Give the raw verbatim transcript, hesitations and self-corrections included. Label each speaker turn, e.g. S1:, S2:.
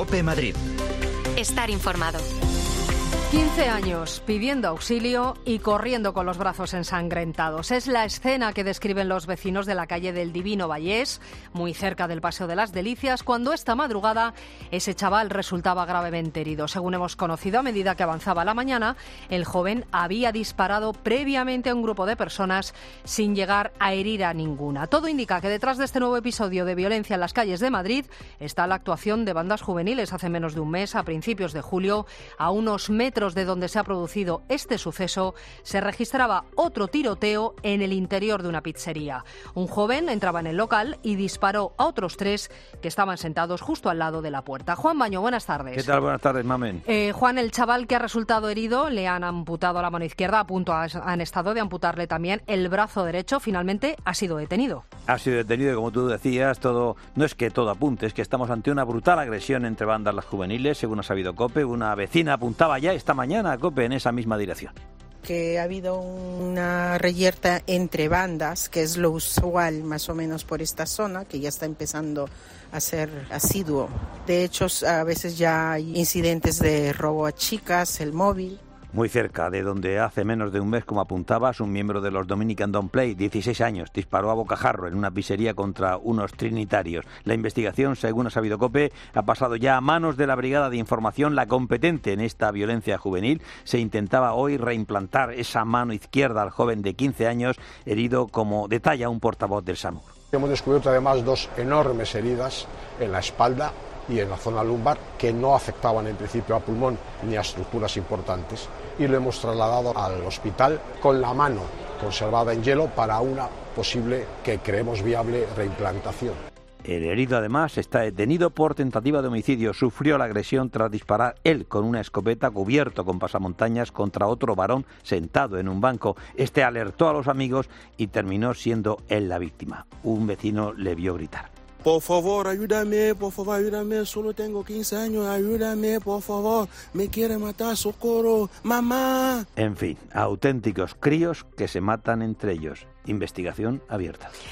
S1: COPE Madrid.
S2: Estar informado.
S3: quince años pidiendo auxilio y corriendo con los brazos ensangrentados. Es la escena que describen los vecinos de la calle del Divino Vallés, muy cerca del Paseo de las Delicias, cuando esta madrugada ese chaval resultaba gravemente herido. Según hemos conocido, a medida que avanzaba la mañana, el joven había disparado previamente a un grupo de personas sin llegar a herir a ninguna. Todo indica que detrás de este nuevo episodio de violencia en las calles de Madrid está la actuación de bandas juveniles. Hace menos de un mes, a principios de julio, a unos metros de donde se ha producido este suceso, se registraba otro tiroteo en el interior de una pizzería. Un joven entraba en el local y disparó a otros tres que estaban sentados justo al lado de la puerta. Juan Baño, buenas tardes.
S4: ¿Qué tal? Buenas tardes, mamen.
S3: Eh, Juan, el chaval que ha resultado herido, le han amputado la mano izquierda, a punto han estado de amputarle también el brazo derecho. Finalmente ha sido detenido.
S4: Ha sido detenido y, como tú decías, todo no es que todo apunte, es que estamos ante una brutal agresión entre bandas las juveniles, según ha sabido COPE. Una vecina apuntaba ya esta mañana, COPE, en esa misma dirección.
S5: Que ha habido una reyerta entre bandas, que es lo usual más o menos por esta zona, que ya está empezando a ser asiduo. De hecho, a veces ya hay incidentes de robo a chicas, el móvil.
S4: Muy cerca de donde hace menos de un mes, como apuntabas, un miembro de los Dominican Don't Play, dieciséis años, disparó a bocajarro en una pizzería contra unos trinitarios. La investigación, según ha sabido COPE, ha pasado ya a manos de la Brigada de Información, la competente en esta violencia juvenil. Se intentaba hoy reimplantar esa mano izquierda al joven de quince años, herido, como detalla un portavoz del SAMUR.
S6: Hemos descubierto además dos enormes heridas en la espalda y en la zona lumbar que no afectaban en principio a pulmón ni a estructuras importantes, y lo hemos trasladado al hospital con la mano conservada en hielo para una posible, que creemos viable, reimplantación.
S4: El herido, además, está detenido por tentativa de homicidio. Sufrió la agresión tras disparar él con una escopeta, cubierto con pasamontañas, contra otro varón sentado en un banco. Este alertó a los amigos y terminó siendo él la víctima. Un vecino le vio gritar:
S7: por favor, ayúdame, por favor, ayúdame, solo tengo quince años, ayúdame, por favor, me quiere matar, socorro, mamá.
S4: En fin, auténticos críos que se matan entre ellos. Investigación abierta.